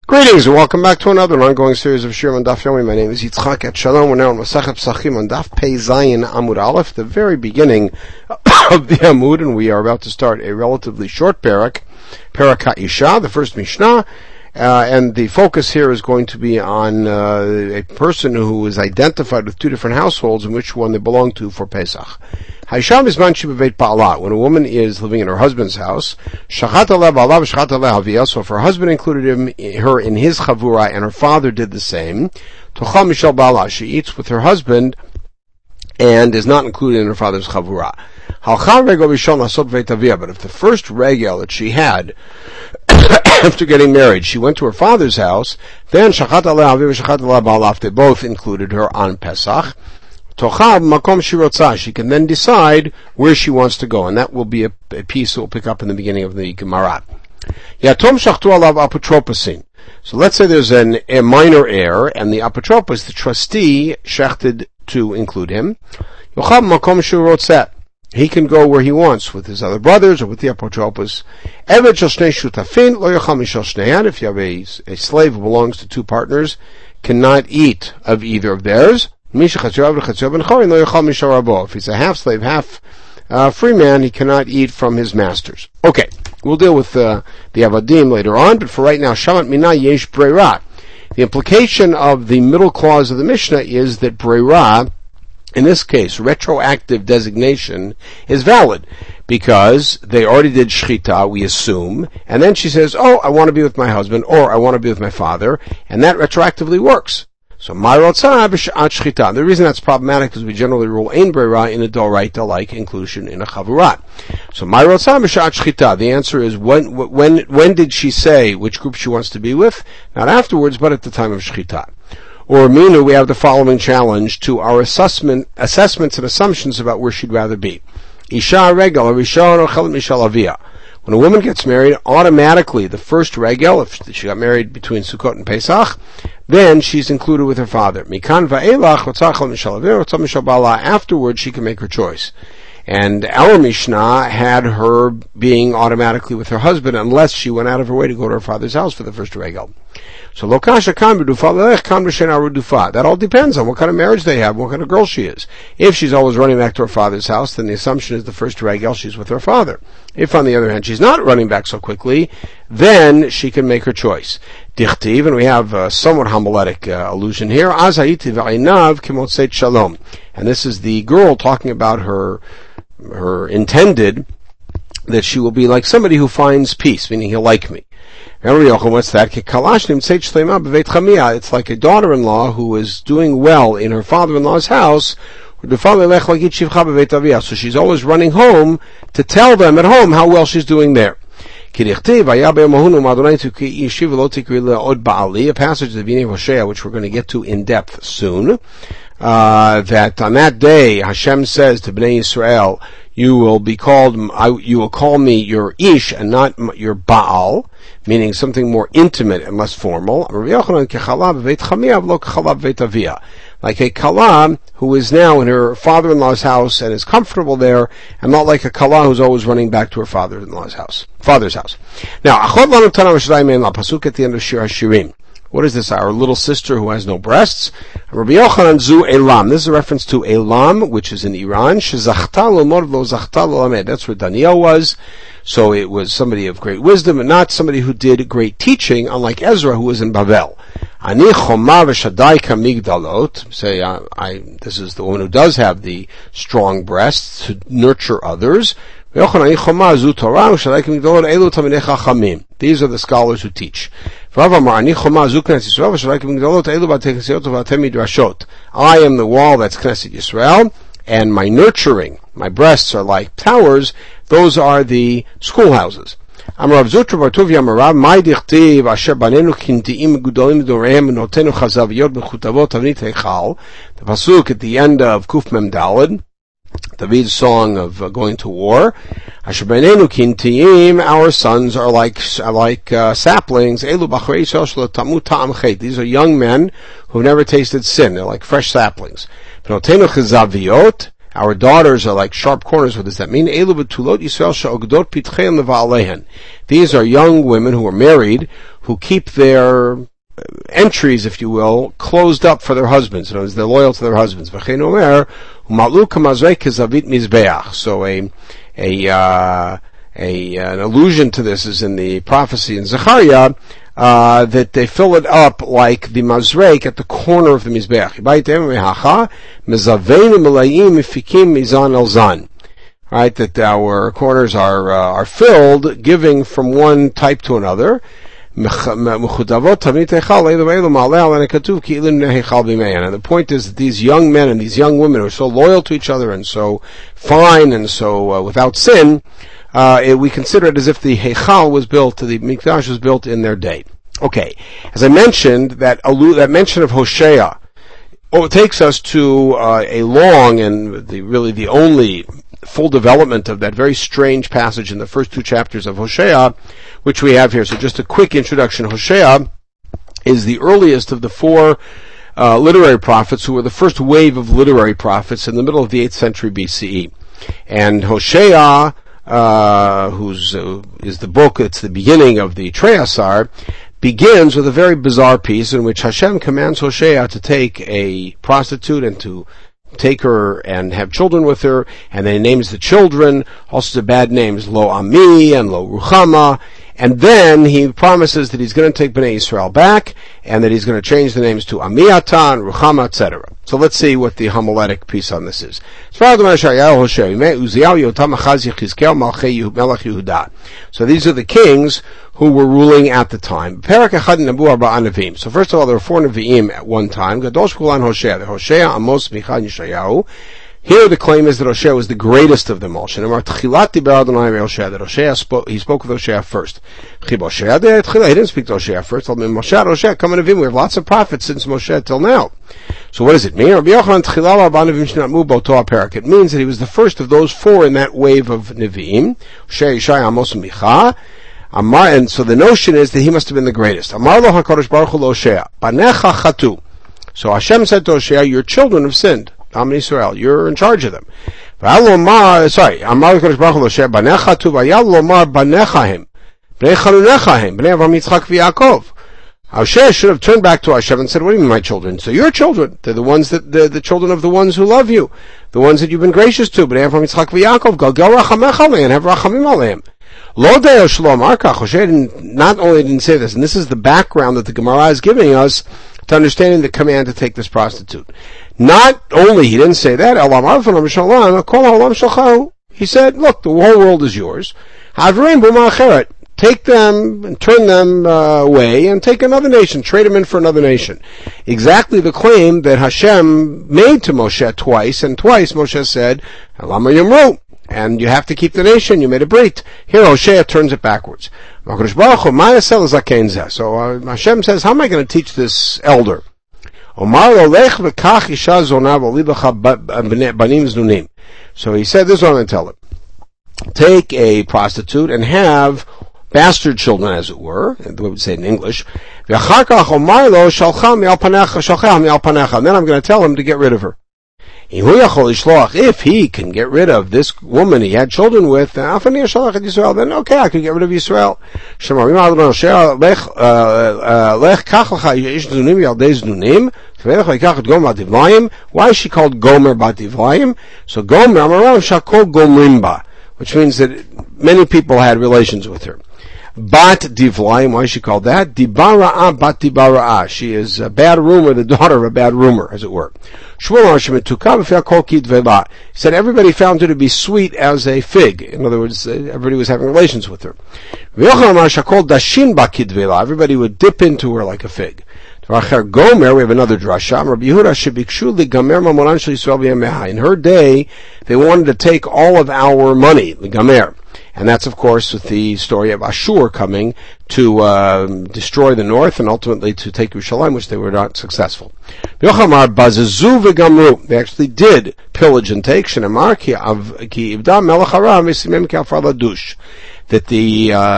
Greetings and welcome back to another ongoing series of Shirim on Daf Yomi. My name is Yitzchak at Shalom. We're now on Masechet Pesachim on Daf Pei Zayin Amud Aleph, the very beginning of the Amud, and we are about to start a relatively short parak HaIsha, the first Mishnah, and the focus here is going to be on a person who is identified with two different households and which one they belong to for Pesach. When a woman is living in her husband's house, so if her husband included her in his chavura and her father did the same, she eats with her husband and is not included in her father's chavura. But if the first regel that she had after getting married, she went to her father's house, then they both included her on Pesach. She can then decide where she wants to go, and that will be a piece that we'll pick up in the beginning of the Gemara. So let's say there's a minor heir, and the apotropos, the trustee, shechted to include him. He can go where he wants, with his other brothers or with the apotropos. If you have a slave who belongs to two partners, cannot eat of either of theirs. If he's a half slave, half free man, he cannot eat from his masters. Okay, we'll deal with the avadim later on, but for right now, shamat mina yesh breira. The implication of the middle clause of the Mishnah is that breira, in this case, retroactive designation, is valid, because they already did shchita, we assume, and then she says, oh, I want to be with my husband, or I want to be with my father, and that retroactively works. So, the reason that's problematic is we generally rule ein breira in a doraita like inclusion in a chavura. So, the answer is when did she say which group she wants to be with? Not afterwards, but at the time of shchita. Or minu, we have the following challenge to our assessments and assumptions about where she'd rather be. Isha regal, rishon or chelet mishal avia. When a woman gets married, automatically the first regel, if she got married between Sukkot and Pesach, then she's included with her father. Mikan va'elach, afterwards she can make her choice. And our Mishnah had her being automatically with her husband unless she went out of her way to go to her father's house for the first regel. So lokasha kan b'dufa, kan b'shenar b'dufa. That all depends on what kind of marriage they have, what kind of girl she is. If she's always running back to her father's house, then the assumption is the first regel she's with her father. If, on the other hand, she's not running back so quickly, then she can make her choice. Dichtiv, and we have a somewhat homiletic allusion here. Az hayiti v'aynav k'motzeit shalom. And this is the girl talking about her intended, that she will be like somebody who finds peace, meaning he'll like me. What's that? It's like a daughter-in-law who is doing well in her father-in-law's house, so she's always running home to tell them at home how well she's doing there. A passage of the Bnei Hosea, which we're going to get to in depth soon, that on that day Hashem says to Bnei Yisrael, you will call me your Ish and not your Baal, meaning something more intimate and less formal. Like a Kala who is now in her father-in-law's house and is comfortable there, and not like a Kala who's always running back to her father's house. Now, pasuk at the end of Shir HaShirim. What is this? Our little sister who has no breasts. Rabbi Yochanan zu Elam. This is a reference to Elam, which is in Iran. That's where Daniel was. So it was somebody of great wisdom and not somebody who did great teaching, unlike Ezra, who was in Bavel. Ani choma v'shadaika migdalot. Say, this is the woman who does have the strong breasts to nurture others. These are the scholars who teach. I am the wall that's Knesset Yisrael, and my nurturing, my breasts are like towers. Those are the schoolhouses. The pasuk at the end of Kuf Mem Daled, David's song of going to war. Our sons are like saplings. These are young men who have never tasted sin. They're like fresh saplings. our daughters are like sharp corners. What does that mean? Elu betulot Yisrael she'ogdot pitchein leva'alehen. These are young women who are married, who keep their entries, if you will, closed up for their husbands. In other words, they're loyal to their husbands. V'chein omer, u'ma'lu kamazrei kezavit mizbeach. So an allusion to this is in the prophecy in Zechariah, that they fill it up like the mazrek at the corner of the mizbeach. Right, that our corners are filled, giving from one type to another. And the point is that these young men and these young women are so loyal to each other and so fine and so without sin, we consider it as if the Heichal was built, the Mikdash was built in their day. Okay, as I mentioned, that mention of Hosea, it takes us to a long and really the only full development of that very strange passage in the first two chapters of Hosea, which we have here. So just a quick introduction. Hosea is the earliest of the four literary prophets who were the first wave of literary prophets in the middle of the 8th century BCE. And Hosea, is the book, it's the beginning of the Treyasar, begins with a very bizarre piece in which Hashem commands Hosea to take a prostitute and to take her and have children with her, and then he names the children, also the bad names, Lo Ami and Lo Ruchama, and then he promises that he's going to take Bnei Yisrael back, and that he's going to change the names to Amiata and Ruchama, etc. So let's see what the homiletic piece on this is. So these are the kings who were ruling at the time. So first of all, there were 4 Nevi'im at one time. Hosea, Amos, Micha, and Yeshayahu. Here the claim is that Hosea was the greatest of them all. That Hosea spoke, he spoke with Hosea first. He didn't speak to Hosea first. We have lots of prophets since Moshe till now. So what does it mean? It means that he was the first of those 4 in that wave of Nevi'im. Hosea, Yeshaya, Amos, and Micha. And so the notion is that he must have been the greatest. So Hashem said to Hosea, your children have sinned. Am Yisrael, you're in charge of them. Hosea should have turned back to Hashem and said, what do you mean my children? So your children, they're the ones that, the children of the ones who love you, the ones that you've been gracious to, and have rachamim aleim. Hosea not only didn't say this, and this is the background that the Gemara is giving us to understanding the command to take this prostitute. Not only he didn't say that, he said, look, the whole world is yours. Take them and turn them away and take another nation, trade them in for another nation. Exactly the claim that Hashem made to Moshe twice, and twice Moshe said, Lama Yamru, and you have to keep the nation, you made a brit. Here Hosea turns it backwards. So Hashem says, how am I going to teach this elder? So he said, this is what I'm going to tell him. Take a prostitute and have bastard children, as it were, the way we would say it in English. And then I'm going to tell him to get rid of her. If he can get rid of this woman he had children with, then okay, I can get rid of Yisrael. Why is she called Gomer Bat Divlayim? So Gomer, which means that many people had relations with her. Bat Divlayim, why is she called that? Dibara'ah Bat Dibara'ah. She is a bad rumor, the daughter of a bad rumor, as it were. He said everybody found her to be sweet as a fig. In other words, everybody was having relations with her. Everybody would dip into her like a fig. Gomer, we have another drasha. In her day, they wanted to take all of our money, the Gomer. And that's, of course, with the story of Ashur coming to destroy the north and ultimately to take Yerushalayim, which they were not successful. They actually did pillage and take.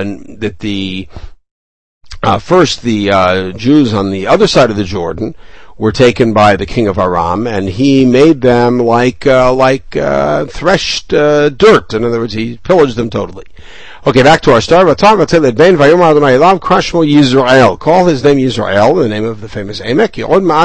First the Jews on the other side of the Jordan were taken by the king of Aram, and he made them like threshed dirt. In other words, he pillaged them totally. Okay, back to our story. Call his name Yisrael, the name of the famous Emek.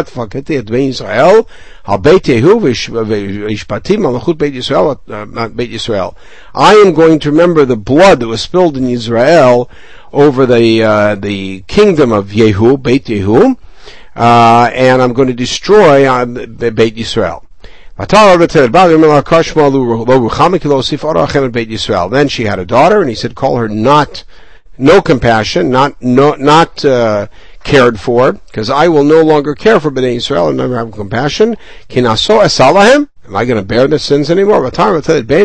I am going to remember the blood that was spilled in Israel over the kingdom of Yehu, Beit Yehu, and I'm going to destroy Beit Yisrael. Then she had a daughter, and he said, call her no compassion, not cared for, because I will no longer care for Bnei Yisrael and never have compassion. Am I going to bear their sins anymore? Call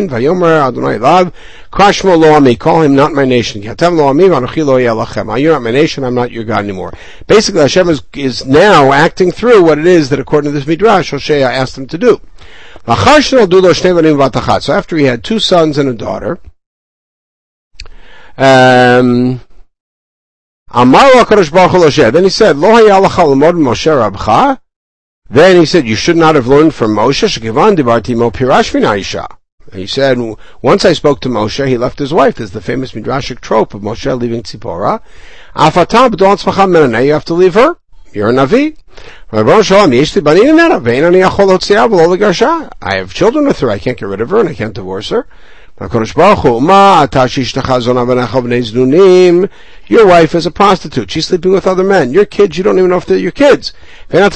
him not my nation. You're not my nation, I'm not your God anymore. Basically, Hashem is now acting through what it is that, according to this Midrash, Hosea asked him to do. So after he had 2 sons and a daughter, then he said, then he said, you should not have learned from Moshe. He said, once I spoke to Moshe, he left his wife. There's the famous Midrashic trope of Moshe leaving Tzipora. You have to leave her. You're a Navi. I have children with her. I can't get rid of her, and I can't divorce her. Your wife is a prostitute. She's sleeping with other men. Your kids, you don't even know if they're your kids. And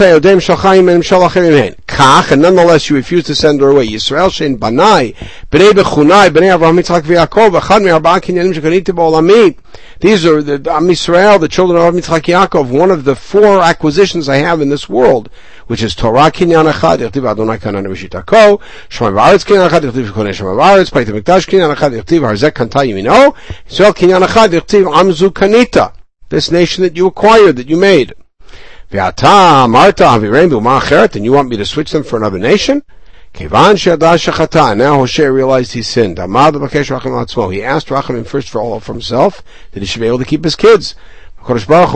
nonetheless, you refuse to send her away. Yisrael shein banai, b'nei bechunai, b'nei Avraham, Yitzchak, v'Yaakov, echad me'arba'ah kinyanim shekaniti ba'olami. These are the Yisrael, the children of Avraham, Yitzchak, Yaakov, one of the 4 acquisitions I have in this world, which is Torah kinyan echad, yechtiv Adonai kanan v'shitako, Shemai v'aretz kinyan echad, yechtiv konei Shemai v'aretz, Beit HaMikdash kinyan echad, yechtiv harzek kanta yimino, Yisrael kinyan echad, yechtiv amzu kanita, this nation that you acquired, that you made. V'ata marta avirein b'uma acheret, and you want me to switch them for another nation? Kevan she'ada shechata. Now Hosea realized he sinned. He asked Rachamim first for all for himself, that he should be able to keep his kids. You're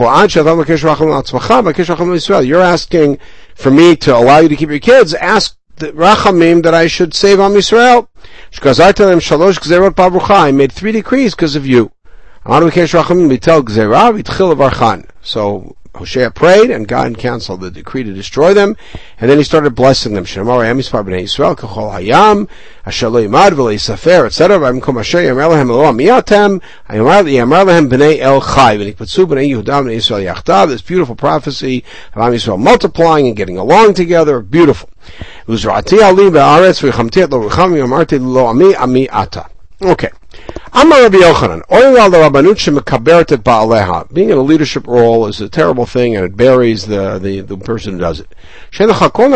asking for me to allow you to keep your kids. Ask the Rachamim that I should save Am Yisrael. I made 3 decrees because of you. So Hosea prayed, and God canceled the decree to destroy them, and then he started blessing them. And he put this beautiful prophecy of Am Yisrael multiplying and getting along together. Beautiful. Okay. Amar Rabbi Yochanan, being in a leadership role is a terrible thing, and it buries the person who does it. Every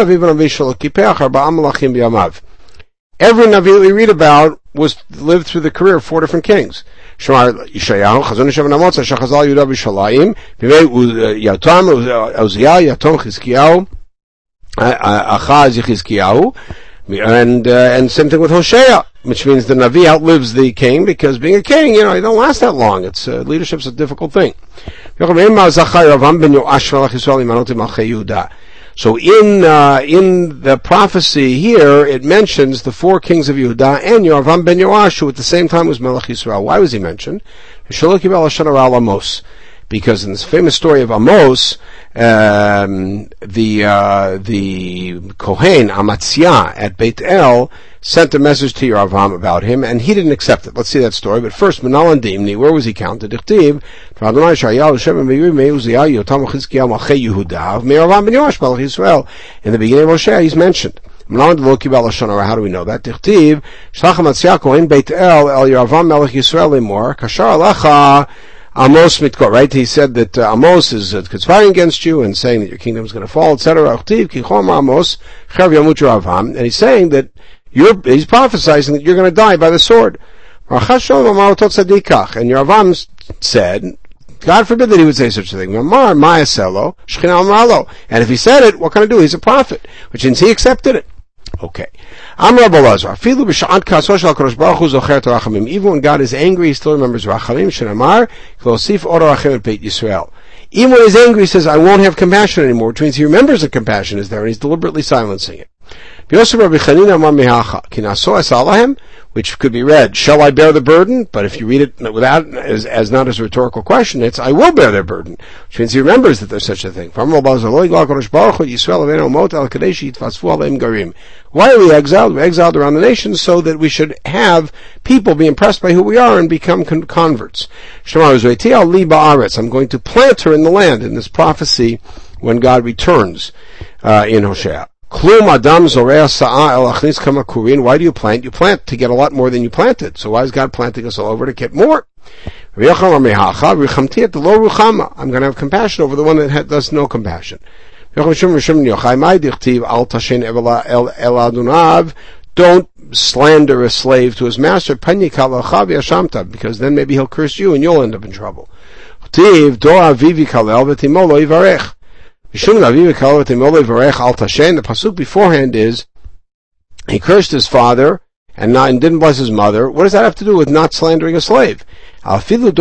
Navi that we read about lived through the career of 4 different kings. And same thing with Hosea, which means the Navi outlives the king, because being a king, you don't last that long. It's leadership's a difficult thing. So in the prophecy here, it mentions the 4 kings of Yehuda and Yoavam ben Yoash, who at the same time was Melech Yisrael. Why was he mentioned? Because in this famous story of Amos, the Kohen Amatzia at Beit El sent a message to Yeravam about him, and he didn't accept it. Let's see that story. But first, Menal and Dimni, where was he counted? In the beginning of Hosea, he's mentioned. How do we know that? Amos mitkor, right? He said that Amos is conspiring against you and saying that your kingdom is going to fall, etc. And he's saying that he's prophesizing that you're going to die by the sword. And Yeravam said, God forbid that he would say such a thing. And if he said it, what can I do? He's a prophet, which means he accepted it. Okay. Even when God is angry, he still remembers Rachamim. Even when he's angry, he says, I won't have compassion anymore, which means he remembers that compassion is there and he's deliberately silencing it. Which could be read, shall I bear the burden? But if you read it without, as not as a rhetorical question, it's, I will bear their burden. Which means he remembers that there's such a thing. Why are we exiled? We're exiled around the nations so that we should have people be impressed by who we are and become converts. I'm going to plant her in the land, in this prophecy when God returns, in Hosea. Why do you plant? You plant to get a lot more than you planted. So why is God planting us all over to get more? I'm going to have compassion over the one that does no compassion. Don't slander a slave to his master, because then maybe he'll curse you and you'll end up in trouble. The pasuk beforehand is, he cursed his father and didn't bless his mother. What does that have to do with not slandering a slave? Even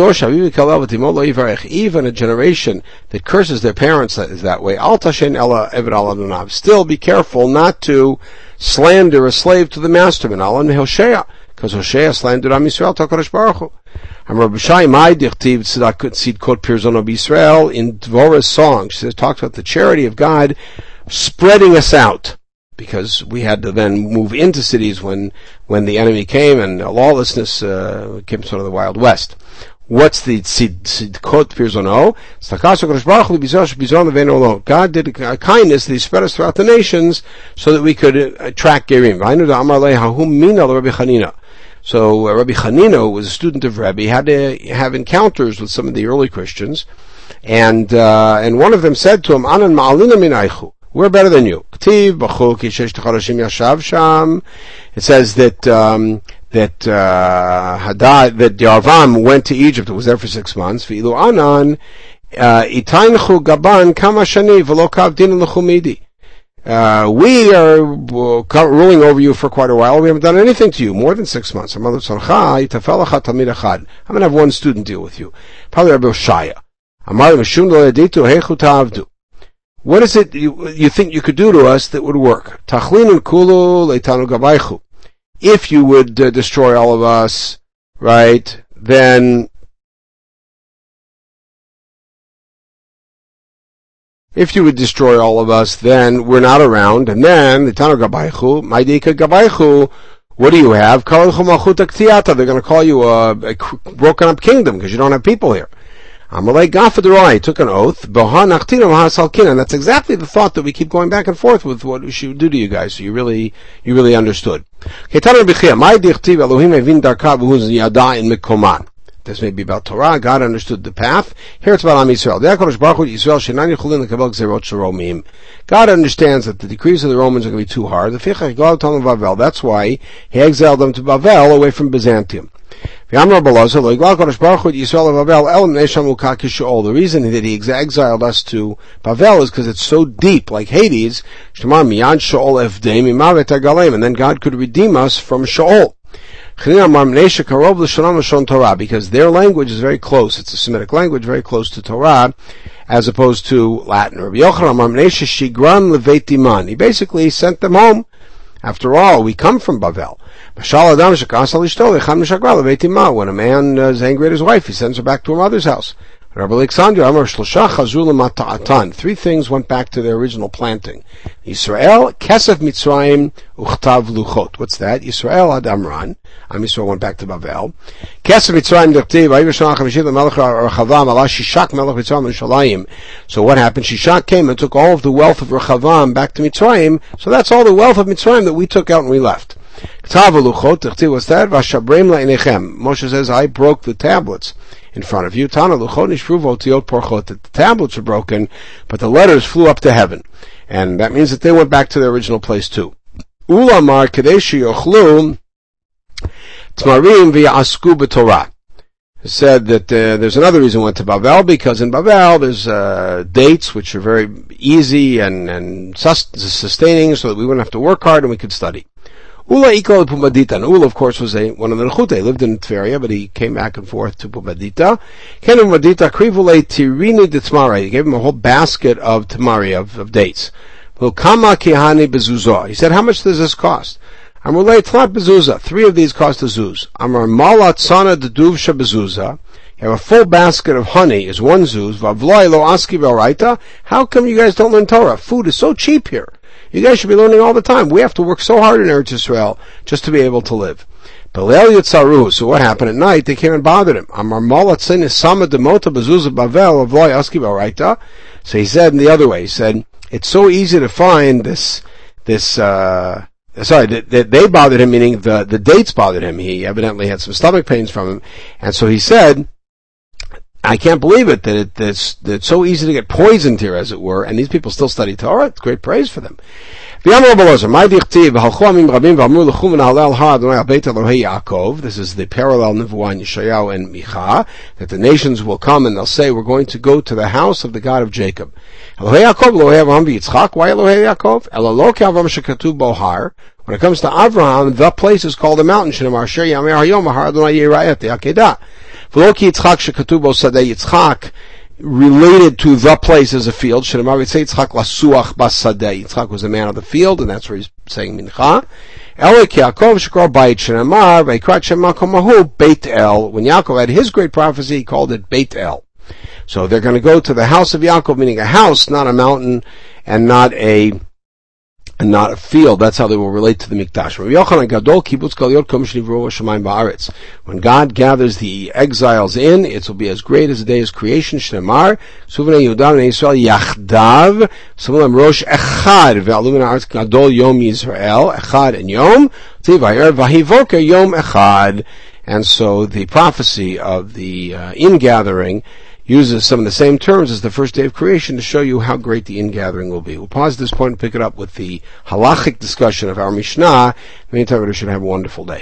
a generation that curses their parents is that way. Still be careful not to slander a slave to the master. Because Hosea slandered Am Yisrael to HaKadosh Baruch Hu. In Dvorah's song, she talks about the charity of God spreading us out, because we had to then move into cities when the enemy came and lawlessness came sort of the Wild West. What's the Tzidkot Pirzono? God did a kindness that He spread us throughout the nations so that we could attract Gerim. So Rabbi Chanina, who was a student of Rebbe, had to have encounters with some of the early Christians, and one of them said to him, "Anan ma'alina minaychu, we're better than you." It says that Yarvam went to Egypt and was there for 6 months. V'ilu anan itaynchu gaban kama shani v'lo kavdin l'chumidi. We are ruling over you for quite a while. We haven't done anything to you, more than 6 months. I'm going to have one student deal with you. Probably Rabbi Oshaya. What is it you think you could do to us that would work? If you would destroy all of us, right, then if you would destroy all of us, then we're not around, and then, what do you have? They're going to call you a broken up kingdom, because you don't have people here. He took an oath, and that's exactly the thought that we keep going back and forth with what we should do to you guys, so you really understood. This may be about Torah. God understood the path. Here it's about Am Yisrael. God understands that the decrees of the Romans are going to be too hard. That's why He exiled them to Bavel, away from Byzantium. The reason that He exiled us to Bavel is because it's so deep, like Hades, and then God could redeem us from Sheol. Because their language is very close. It's a Semitic language, very close to Torah, as opposed to Latin. He basically sent them home. After all, we come from Bavel. When a man is angry at his wife, he sends her back to her mother's house. Rabbi Alexander, 3 things went back to their original planting. Yisrael, Kesef Mitzrayim, Uchtav Luchot. What's that? Yisrael had Amran. Am Yisrael went back to Bavel. Kesef Mitzrayim Dertiv, Shishak Melech Mitzrayim and Shalayim. So what happened? Shishak came and took all of the wealth of Rechavam back to Mitzrayim. So that's all the wealth of Mitzrayim that we took out and we left. Ktav Luchot, Dertiv, what's that? Vashabrem la'inechem. Moshe says, I broke the tablets in front of you. Tana Luchot Nishruv Otiot Porchot. The tablets were broken, but the letters flew up to heaven. And that means that they went back to their original place too. Ulamar Kadeshi Yochlu Tmarim V'Yasku B'Torah. It said that there's another reason we went to Bavel, because in Bavel there's dates which are very easy and sustaining, so that we wouldn't have to work hard and we could study. Ula Iko Pumbedita. And Ula, of course, was one of the Nechute. He lived in Tveria, but he came back and forth to Pumbedita. Ken Pumbedita, Krivule Tirini de Tmare. He gave him a whole basket of tamari, of dates. Kama Kihani Bezuza. He said, how much does this cost? Amrulei Tlat Bezuza. 3 of these cost a zuz. Amar Malat Sana Deduvsha Bezuza. You have a full basket of honey is 1 zuz. Vavloi Lo Aski Baraita. How come you guys don't learn Torah? Food is so cheap here. You guys should be learning all the time. We have to work so hard in Eretz Yisrael just to be able to live. Belel Yitzaru. So what happened at night? They came and bothered him. Amar Malat Sin Sama Demota Bezuza Bavel Vavloi Aski Baraita. So he said in the other way, he said, it's so easy to find they bothered him, meaning the dates bothered him. He evidently had some stomach pains from him. And so he said, I can't believe it, that it's so easy to get poisoned here, as it were, and these people still study Torah. It's great praise for them. This is the parallel Nevuah in Yeshayahu and Micha, that the nations will come and they'll say, we're going to go to the house of the God of Jacob. Why Yaakov? When it comes to Avraham, the place is called a mountain. Yitzchak related to the place as a field. Yitzchak was a man of the field, and that's where he's saying Mincha. Beit El. When Yaakov had his great prophecy, he called it Beit El. So they're going to go to the house of Yaakov, meaning a house, not a mountain, and not a field. That's how they will relate to the Mikdash. When God gathers the exiles in, it will be as great as the day of creation. Shnemar, Suvnei Yehuda and Yisrael Yachdav, Suvnei Rosh Echad, Ve'alum Ha'aretz Gadol Yom Yisrael, Echad and Yom, Tivayir Vahivoker Yom Echad. And so the prophecy of the ingathering uses some of the same terms as the first day of creation to show you how great the ingathering will be. We'll pause at this point and pick it up with the halachic discussion of our Mishnah. In the meantime, we should have a wonderful day.